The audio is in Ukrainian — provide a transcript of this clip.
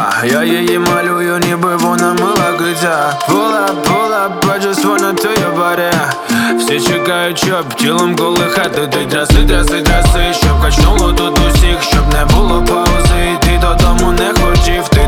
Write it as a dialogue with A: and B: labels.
A: Я її малюю, ніби вона мила киця. Pull up, I just wanna to your body. Всі чекають, щоб тілом колихати. Ти тряси, щоб качнуло тут усіх, щоб не було паузи. І ти додому не хотів, ти